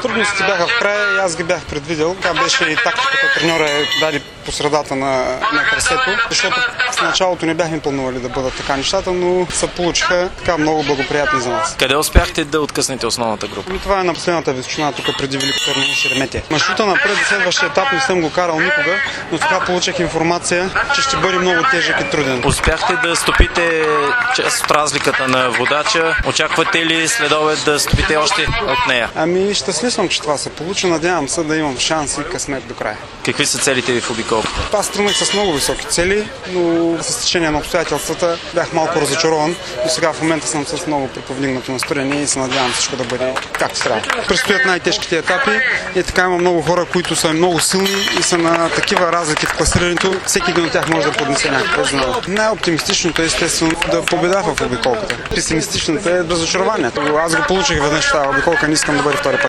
Трудностите бяха в края и аз ги бях предвидел. Това беше и тактиката треньора даде по средата на трасето, защото в началото не бяхме планували да бъдат така нещата, но се получиха така много благоприятни за нас. Къде успяхте да откъснете основната група? Това е на последната височина, тук преди Велико Търново и Шереметие. Маршрута напред до следващия етап не съм го карал никога, но така получих информация, че ще бъде много тежък и труден. Успяхте да стопите част от разликата на водача. Очаквате ли след обед да стопите още от нея? Ами щастлив съм, че това се получи. Надявам се да имам шанс и късмет до края. Какви са целите ви в обиколката? Аз тръгнах с много високи цели, но с течение на обстоятелствата бях малко разочарован, но сега в момента съм с много приповдигнато настроение и се надявам всичко да бъде както трябва. Предстоят най-тежките етапи и така има много хора, които са много силни и са на такива разлики в класирането. Всеки един от тях може да поднесе някаква знание. Най-оптимистичното е естествено да победа в обиколката. Песимистичното е разочарованието. Аз го получих веднъж в тази обиколка, не искам да бъде втори път.